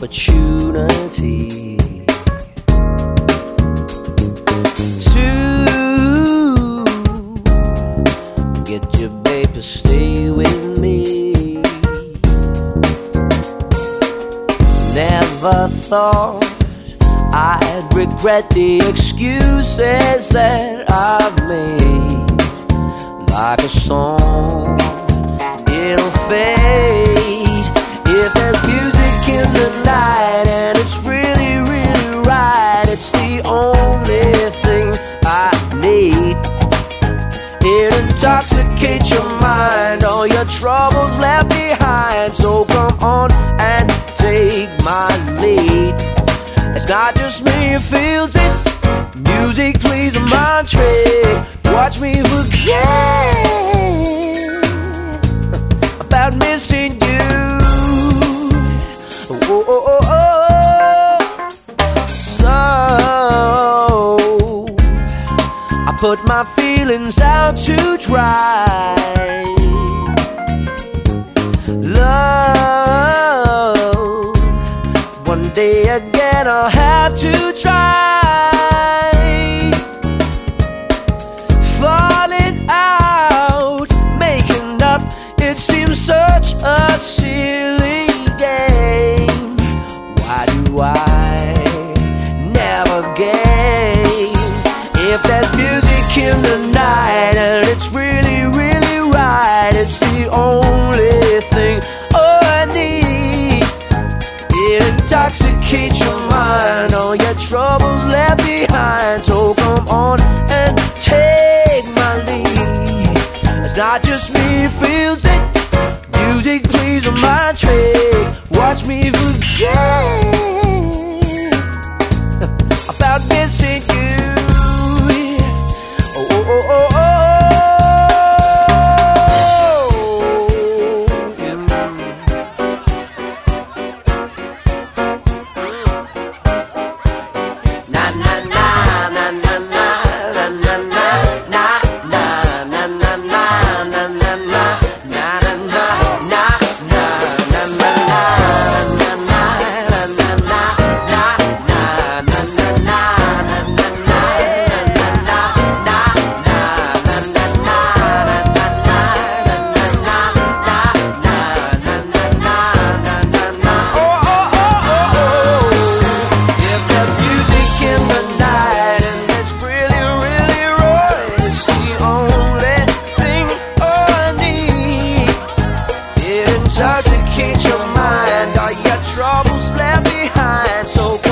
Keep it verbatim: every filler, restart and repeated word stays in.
opportunity to get your babe to stay with me. Never thought I'd regret the excuses that I've made. Like a song, it'll fade. If there's music in the night and it's really, really right, it's the only thing I need. It intoxicates your mind, all your troubles left behind. So come on and take my lead. It's not just me who feels it. Music plays a mind trick. Watch me forget about missing you. Oh, oh, oh, oh. So I put my feelings out to dry. Love, one day again I'll have to try. Falling out, making up, it seems such a silly game. Why do I never gain? If there's music in the night and it's really, really right, it's the only thing I need. It intoxicates your mind, all your troubles left behind. So come on and take my lead. It's not just me who feels it. Music plays a mind trick. Watch me forget about missing you. Oh, oh, oh, oh, oh. Na na na na na na na na na na na na na na na na na. Intoxicate your mind, all your troubles left behind. So